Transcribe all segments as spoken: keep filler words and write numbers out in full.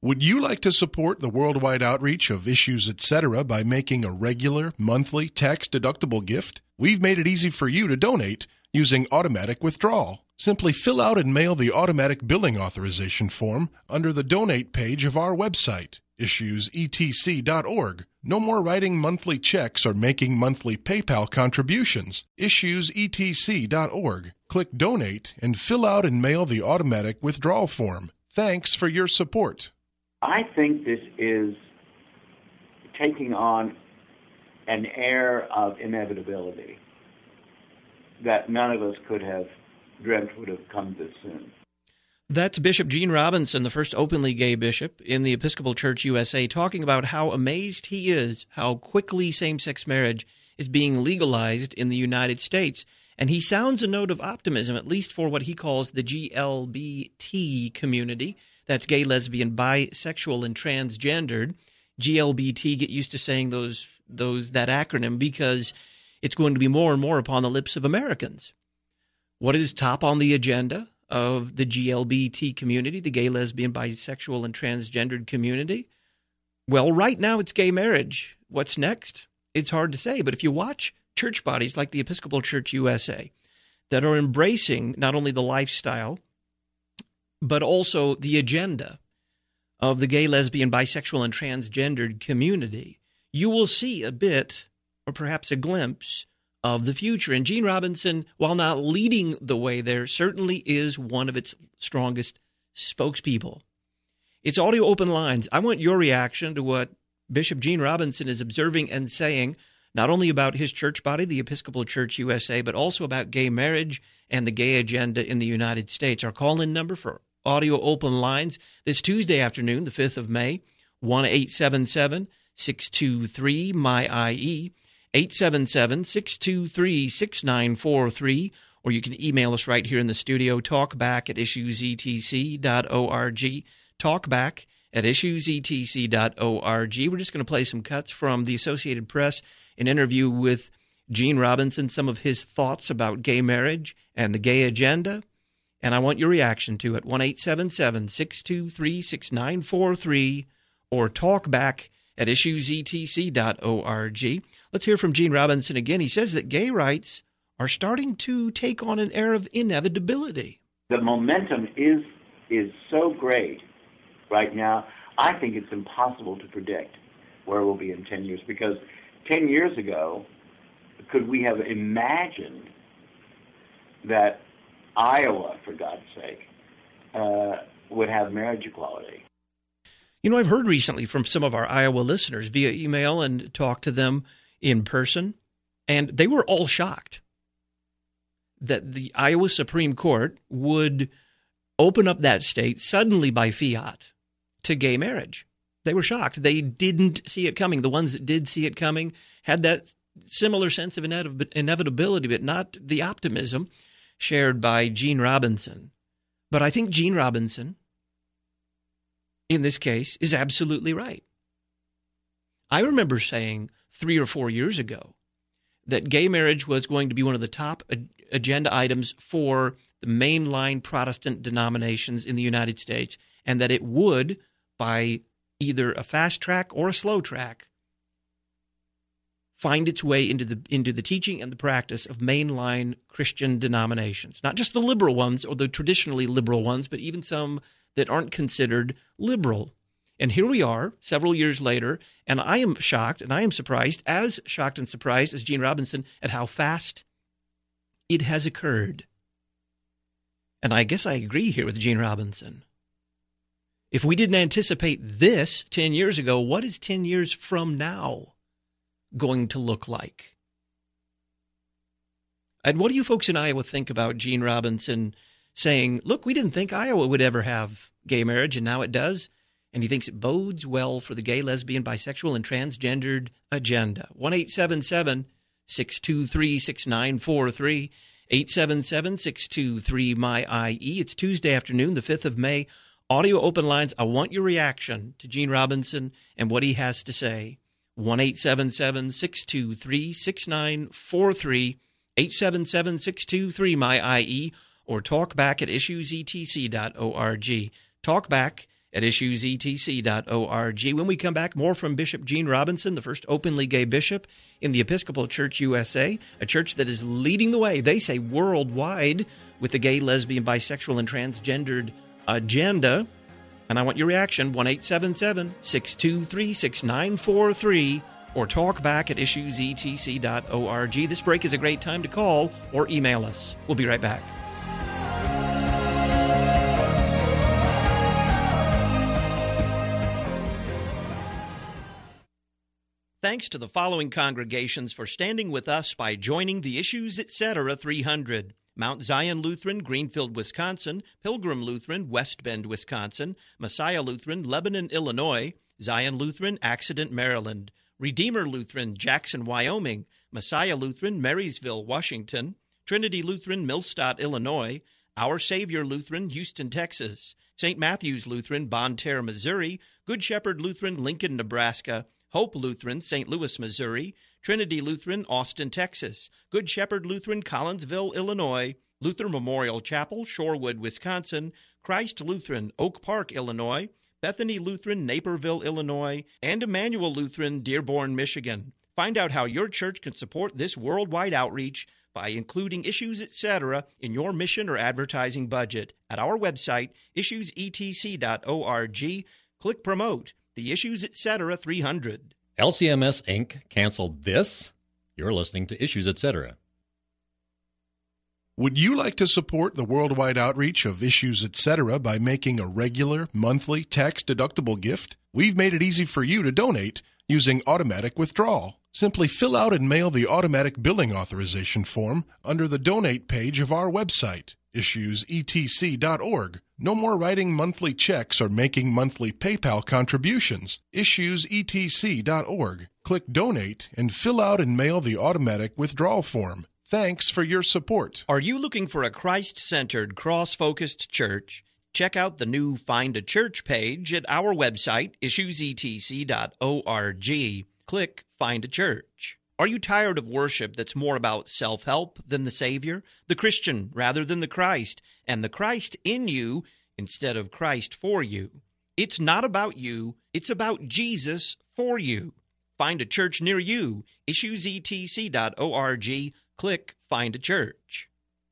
Would you like to support the worldwide outreach of Issues Etc. by making a regular, monthly, tax-deductible gift? We've made it easy for you to donate using automatic withdrawal. Simply fill out and mail the automatic billing authorization form under the donate page of our website, issues e t c dot org. No more writing monthly checks or making monthly PayPal contributions. issues e t c dot org. Click Donate and fill out and mail the automatic withdrawal form. Thanks for your support. I think this is taking on an air of inevitability that none of us could have dreamt would have come this soon. That's Bishop Gene Robinson, the first openly gay bishop in the Episcopal Church U S A, talking about how amazed he is how quickly same-sex marriage is being legalized in the United States. And he sounds a note of optimism, at least for what he calls the G L B T community. That's gay, lesbian, bisexual, and transgendered. G L B T, get used to saying those those that acronym because it's going to be more and more upon the lips of Americans. What is top on the agenda of the G L B T community, the gay, lesbian, bisexual, and transgendered community? Well, right now it's gay marriage. What's next? It's hard to say, but if you watch church bodies like the Episcopal Church U S A that are embracing not only the lifestyle, but also the agenda of the gay, lesbian, bisexual, and transgendered community, you will see a bit, or perhaps a glimpse, of the future. And Gene Robinson, while not leading the way there, certainly is one of its strongest spokespeople. It's Audio Open Lines. I want your reaction to what Bishop Gene Robinson is observing and saying, not only about his church body, the Episcopal Church U S A, but also about gay marriage and the gay agenda in the United States. Our call-in number for Audio Open Lines this Tuesday afternoon, the fifth of May, one eight seven seven, six two three, M Y I E, eight seven seven, six two three, six nine four three, or you can email us right here in the studio, talkback at issues e t c dot org, talkback at issues e t c dot org. We're just going to play some cuts from the Associated Press, an interview with Gene Robinson, some of his thoughts about gay marriage and the gay agenda, and I want your reaction to it, one eight seven seven, six two three, six nine four three, or talkback at issues e t c dot org. Let's hear from Gene Robinson again. He says that gay rights are starting to take on an air of inevitability. The momentum is is so great right now, I think it's impossible to predict where we'll be in ten years, because ten years ago, could we have imagined that Iowa, for God's sake, uh, would have marriage equality? You know, I've heard recently from some of our Iowa listeners via email and talked to them in person, and they were all shocked that the Iowa Supreme Court would open up that state suddenly by fiat to gay marriage. They were shocked. They didn't see it coming. The ones that did see it coming had that similar sense of inevitability, but not the optimism shared by Gene Robinson. But I think Gene Robinson, in this case, is absolutely right. I remember saying three or four years ago that gay marriage was going to be one of the top agenda items for the mainline Protestant denominations in the United States, and that it would, by either a fast track or a slow track, find its way into the into the teaching and the practice of mainline Christian denominations. Not just the liberal ones or the traditionally liberal ones, but even some that aren't considered liberal. And here we are, several years later, and I am shocked and I am surprised, as shocked and surprised as Gene Robinson, at how fast it has occurred. And I guess I agree here with Gene Robinson. If we didn't anticipate this ten years ago, what is ten years from now going to look like? And what do you folks in Iowa think about Gene Robinson saying, look, we didn't think Iowa would ever have gay marriage, and now it does, and he thinks it bodes well for the gay, lesbian, bisexual, and transgendered agenda? one eight seven seven, six two three, six nine four three, eight seven seven, six two three, M Y I E. It's Tuesday afternoon, the fifth of May. Audio Open Lines, I want your reaction to Gene Robinson and what he has to say. one eight seven seven, six two three, six nine four three, eight seven seven, six two three, M Y I E, or talkback at issues e t c dot org. Talkback at issues e t c dot org. When we come back, more from Bishop Gene Robinson, the first openly gay bishop in the Episcopal Church U S A, a church that is leading the way, they say worldwide, with the gay, lesbian, bisexual, and transgendered agenda. And I want your reaction, one eight seven seven, six two three, six nine four three, or talk back at issues e t c dot org. This break is a great time to call or email us. We'll be right back. Thanks to the following congregations for standing with us by joining the Issues Etc. three hundred. Mount Zion Lutheran, Greenfield, Wisconsin; Pilgrim Lutheran, West Bend, Wisconsin; Messiah Lutheran, Lebanon, Illinois; Zion Lutheran, Accident, Maryland; Redeemer Lutheran, Jackson, Wyoming; Messiah Lutheran, Marysville, Washington; Trinity Lutheran, Millstadt, Illinois; Our Savior Lutheran, Houston, Texas; Saint Matthew's Lutheran, Bonne Terre, Missouri; Good Shepherd Lutheran, Lincoln, Nebraska; Hope Lutheran, Saint Louis, Missouri; Trinity Lutheran, Austin, Texas; Good Shepherd Lutheran, Collinsville, Illinois; Luther Memorial Chapel, Shorewood, Wisconsin; Christ Lutheran, Oak Park, Illinois; Bethany Lutheran, Naperville, Illinois; and Emmanuel Lutheran, Dearborn, Michigan. Find out how your church can support this worldwide outreach by including Issues Etc. in your mission or advertising budget at our website, issues e t c dot org. Click Promote, the Issues Etc. three hundred. L C M S Incorporated canceled this? You're listening to Issues Etc. Would you like to support the worldwide outreach of Issues Etc. by making a regular, monthly, tax-deductible gift? We've made it easy for you to donate using automatic withdrawal. Simply fill out and mail the automatic billing authorization form under the Donate page of our website, issues e t c dot org. No more writing monthly checks or making monthly PayPal contributions. issues e t c dot org. Click Donate and fill out and mail the automatic withdrawal form. Thanks for your support. Are you looking for a Christ-centered, cross-focused church? Check out the new Find a Church page at our website, issues e t c dot org. Click Find a Church. Are you tired of worship that's more about self-help than the Savior, the Christian rather than the Christ, and the Christ in you instead of Christ for you? It's not about you. It's about Jesus for you. Find a church near you. issues e t c dot org. Click Find a Church.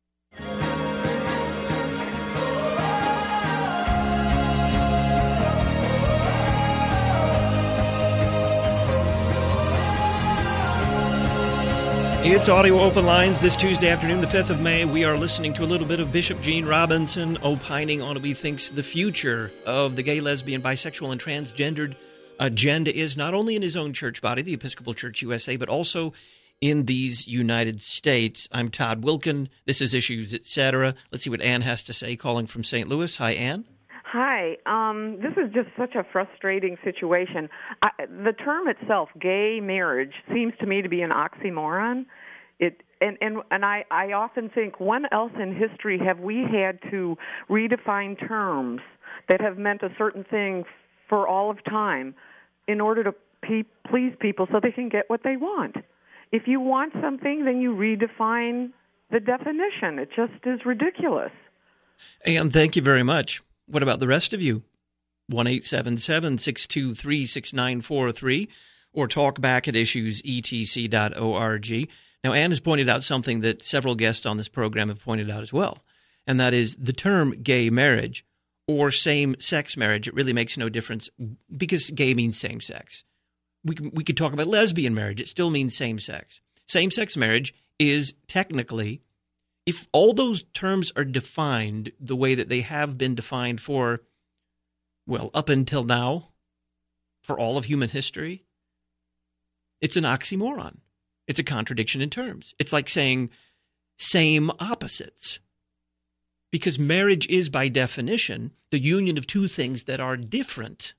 It's Audio Open Lines this Tuesday afternoon, the fifth of May. We are listening to a little bit of Bishop Gene Robinson opining on what he thinks the future of the gay, lesbian, bisexual, and transgendered agenda is, not only in his own church body, the Episcopal Church U S A, but also in these United States. I'm Todd Wilkin. This is Issues Etc. Let's see what Ann has to say, calling from Saint Louis. Hi, Ann. Hi. Um, this is just such a frustrating situation. I, the term itself, gay marriage, seems to me to be an oxymoron. It and and, and I, I often think, when else in history have we had to redefine terms that have meant a certain thing for all of time in order to pe- please people so they can get what they want? If you want something, then you redefine the definition. It just is ridiculous. Ann, thank you very much. What about the rest of you? one eight seven seven, six two three, six nine four three or talk back at issues e t c dot org. Now, Ann has pointed out something that several guests on this program have pointed out as well, and that is the term gay marriage or same-sex marriage. It really makes no difference because gay means same-sex. We can, we could talk about lesbian marriage. It still means same-sex. Same-sex marriage is technically, if all those terms are defined the way that they have been defined for, well, up until now, for all of human history, it's an oxymoron. It's a contradiction in terms. It's like saying same opposites. Because marriage is, by definition, the union of two things that are different,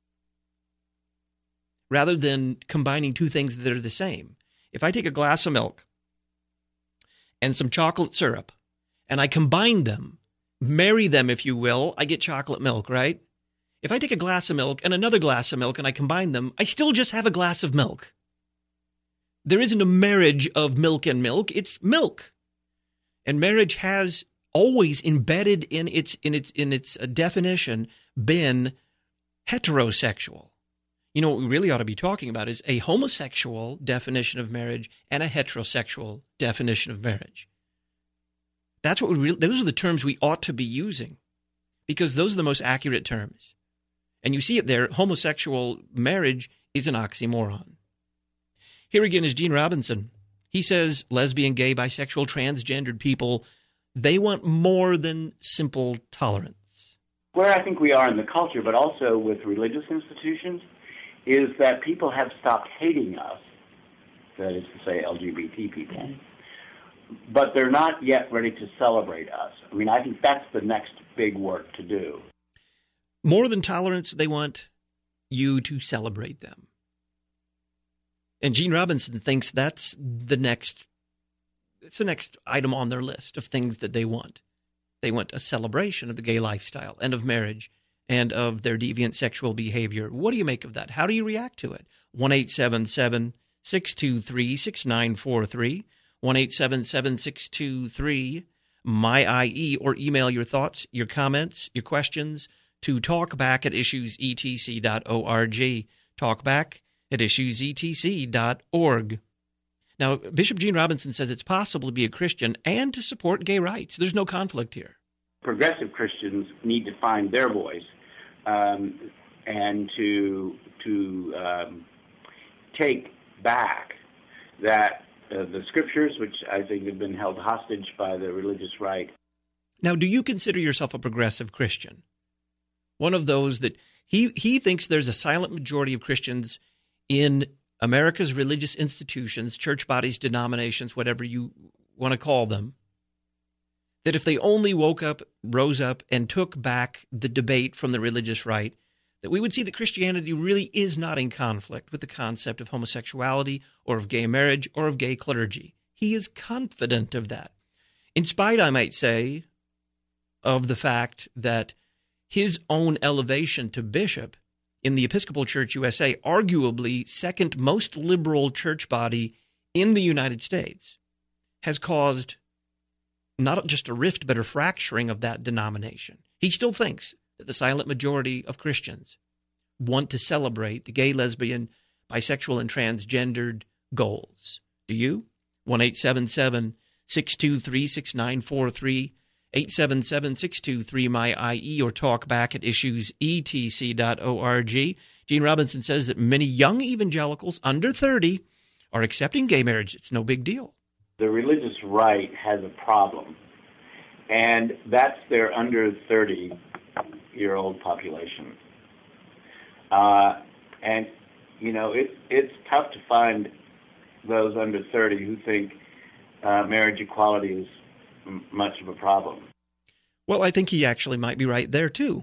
rather than combining two things that are the same. If I take a glass of milk and some chocolate syrup, and I combine them, marry them, if you will, I get chocolate milk, right? If I take a glass of milk and another glass of milk and I combine them, I still just have a glass of milk. There isn't a marriage of milk and milk, it's milk. And marriage has always embedded in its in its in its definition been heterosexual. You know, what we really ought to be talking about is a homosexual definition of marriage and a heterosexual definition of marriage. That's what we really, those are the terms we ought to be using, because those are the most accurate terms. And you see it there, homosexual marriage is an oxymoron. Here again is Gene Robinson. He says lesbian, gay, bisexual, transgendered people, they want more than simple tolerance. Where I think we are in the culture, but also with religious institutions, is that people have stopped hating us, that is to say L G B T people, but they're not yet ready to celebrate us. I mean, I think that's the next big work to do. More than tolerance, they want you to celebrate them. And Gene Robinson thinks that's the next, it's the next item on their list of things that they want. They want a celebration of the gay lifestyle and of marriage and of their deviant sexual behavior. What do you make of that? How do you react to it? one eight seven seven, six two three, six nine four three, one eight seven seven, six two three, M Y I E, or email your thoughts, your comments, your questions to talkback at issues e t c dot org. Talkback at issues e t c dot org. Now, Bishop Gene Robinson says it's possible to be a Christian and to support gay rights. There's no conflict here. Progressive Christians need to find their voice um, and to to um, take back that uh, the scriptures, which I think have been held hostage by the religious right. Now, do you consider yourself a progressive Christian? One of those that he, he thinks there's a silent majority of Christians in America's religious institutions, church bodies, denominations, whatever you want to call them, that if they only woke up, rose up, and took back the debate from the religious right, that we would see that Christianity really is not in conflict with the concept of homosexuality or of gay marriage or of gay clergy. He is confident of that, in spite, I might say, of the fact that his own elevation to bishop in the Episcopal Church U S A, arguably second most liberal church body in the United States, has caused not just a rift, but a fracturing of that denomination. He still thinks that the silent majority of Christians want to celebrate the gay, lesbian, bisexual, and transgendered goals. Do you? one eight seven seven, six two three, six nine four three, eight seven seven, six two three, M Y I E, or talk back at issues e t c dot org. Gene Robinson says that many young evangelicals under thirty are accepting gay marriage. It's no big deal. The religious right has a problem, and that's their under thirty-year-old population. Uh, and, you know, it, it's tough to find those under thirty who think uh, marriage equality is m- much of a problem. Well, I think he actually might be right there, too.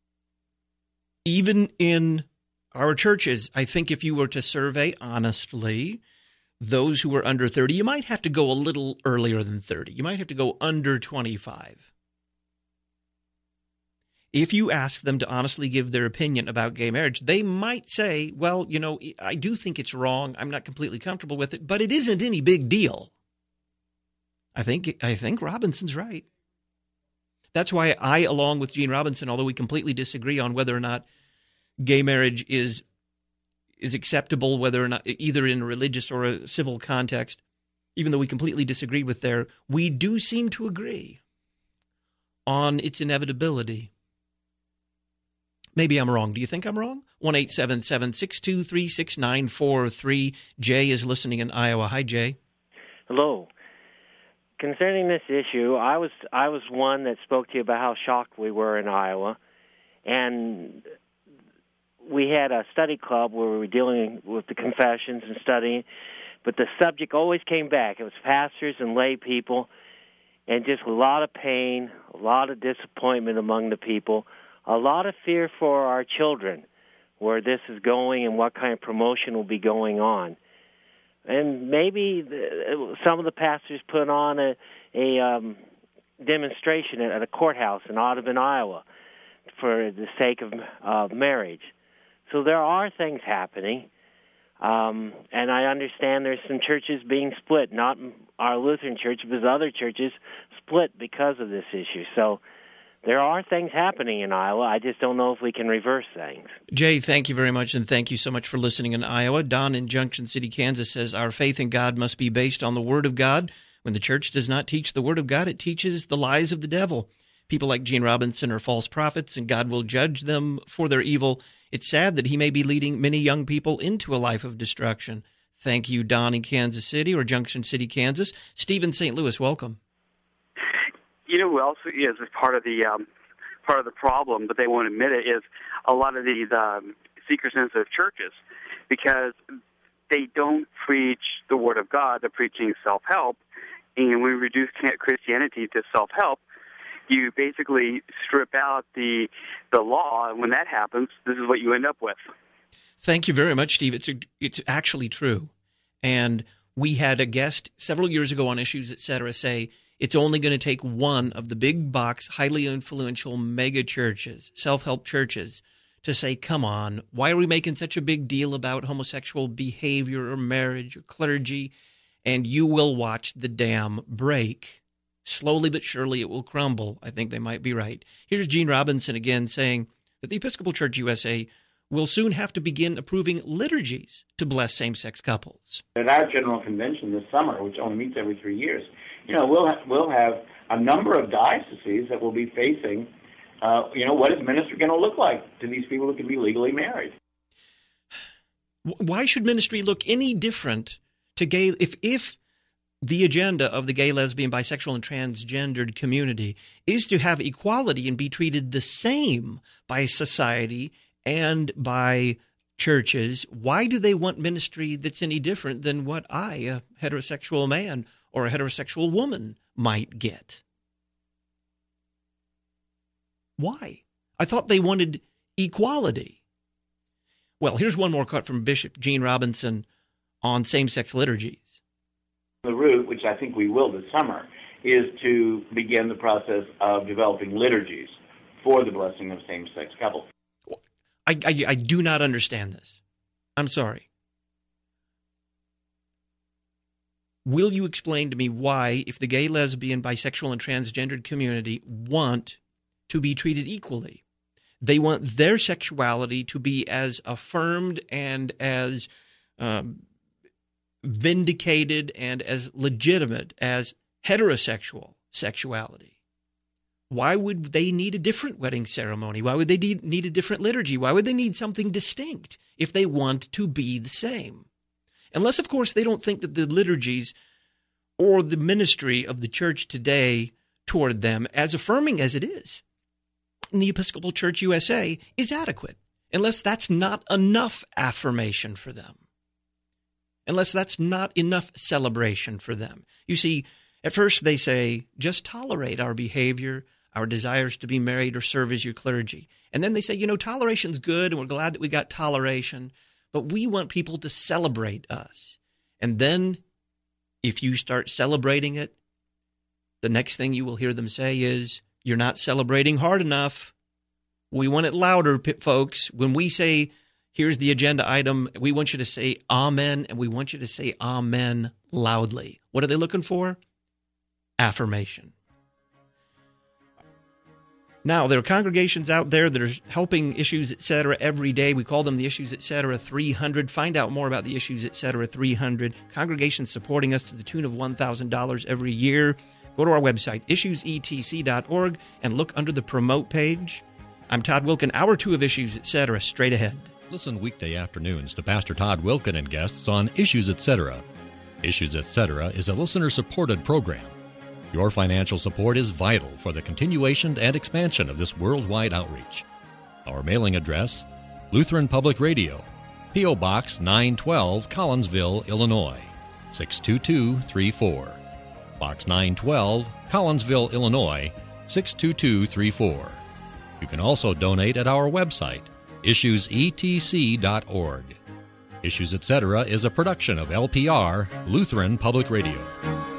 Even in our churches, I think if you were to survey honestly those who are under thirty, you might have to go a little earlier than thirty. You might have to go under twenty-five. If you ask them to honestly give their opinion about gay marriage, they might say, well, you know, I do think it's wrong. I'm not completely comfortable with it, but it isn't any big deal. I think I think Robinson's right. That's why I, along with Gene Robinson, although we completely disagree on whether or not gay marriage is is acceptable, whether or not either in a religious or a civil context, even though we completely disagree with there, we do seem to agree on its inevitability. Maybe I'm wrong. Do you think I'm wrong? one eight seven seven, six two three, six nine four three. Jay is listening in Iowa. Hi, Jay. Hello. Concerning this issue, I was I was one that spoke to you about how shocked we were in Iowa, and we had a study club where we were dealing with the confessions and studying, but the subject always came back. It was pastors and lay people, and just a lot of pain, a lot of disappointment among the people, a lot of fear for our children, where this is going and what kind of promotion will be going on. And maybe the, some of the pastors put on a, a um, demonstration at a courthouse in Audubon, Iowa, for the sake of uh, marriage. So there are things happening, um, and I understand there's some churches being split, not our Lutheran church, but other churches split because of this issue. So there are things happening in Iowa. I just don't know if we can reverse things. Jay, thank you very much, and thank you so much for listening in Iowa. Don in Junction City, Kansas says, our faith in God must be based on the Word of God. When the church does not teach the Word of God, it teaches the lies of the devil. People like Gene Robinson are false prophets, and God will judge them for their evil. It's sad that he may be leading many young people into a life of destruction. Thank you, Don in Kansas City or Junction City, Kansas. Steve in Saint Louis, welcome. You know who else is part of the um, part of the problem, but they won't admit it, is a lot of these um, seeker-sensitive churches, because they don't preach the Word of God. They're preaching self-help, and when we reduce Christianity to self-help, you basically strip out the the law, and when that happens, this is what you end up with. Thank you very much, Steve. It's a, it's actually true, and we had a guest several years ago on Issues, et cetera, say it's only going to take one of the big box, highly influential mega churches, self-help churches, to say, come on, why are we making such a big deal about homosexual behavior or marriage or clergy? And you will watch the dam break. Slowly but surely it will crumble. I think they might be right. Here's Gene Robinson again saying that the Episcopal Church U S A will soon have to begin approving liturgies to bless same-sex couples. At our General Convention this summer, which only meets every three years, you know, we'll ha- we'll have a number of dioceses that will be facing, uh, you know, what is ministry going to look like to these people who can be legally married? Why should ministry look any different to gay if if the agenda of the gay, lesbian, bisexual, and transgendered community is to have equality and be treated the same by society and by churches? Why do they want ministry that's any different than what I, a heterosexual man or a heterosexual woman, might get? Why? I thought they wanted equality. Well, here's one more cut from Bishop Gene Robinson on same-sex liturgies. The route, which I think we will this summer, is to begin the process of developing liturgies for the blessing of same-sex couples. I, I, I do not understand this. I'm sorry. Will you explain to me why, if the gay, lesbian, bisexual, and transgendered community want to be treated equally, they want their sexuality to be as affirmed and as um, vindicated and as legitimate as heterosexual sexuality? Why would they need a different wedding ceremony? Why would they need a different liturgy? Why would they need something distinct if they want to be the same? Unless, of course, they don't think that the liturgies or the ministry of the church today toward them, as affirming as it is in the Episcopal Church U S A, is adequate. Unless that's not enough affirmation for them. Unless that's not enough celebration for them. You see, at first they say, just tolerate our behavior, our desires to be married or serve as your clergy. And then they say, you know, toleration's good, and we're glad that we got toleration, but we want people to celebrate us. And then, if you start celebrating it, the next thing you will hear them say is, you're not celebrating hard enough. We want it louder, folks. When we say, here's the agenda item, we want you to say amen, and we want you to say amen loudly. What are they looking for? Affirmation. Now, there are congregations out there that are helping Issues, et cetera, every day. We call them the Issues, et cetera, three hundred. Find out more about the Issues, et cetera, three hundred. Congregations supporting us to the tune of one thousand dollars every year. Go to our website, issues e t c dot org, and look under the Promote page. I'm Todd Wilken. Hour two of Issues, et cetera, straight ahead. Listen weekday afternoons to Pastor Todd Wilken and guests on Issues, et cetera. Issues, et cetera is a listener-supported program. Your financial support is vital for the continuation and expansion of this worldwide outreach. Our mailing address, Lutheran Public Radio, P O. Box nine twelve, Collinsville, Illinois, six two two three four. Box nine twelve, Collinsville, Illinois, six two two three four. You can also donate at our website, issues e t c dot org. Issues, et cetera is a production of L P R, Lutheran Public Radio.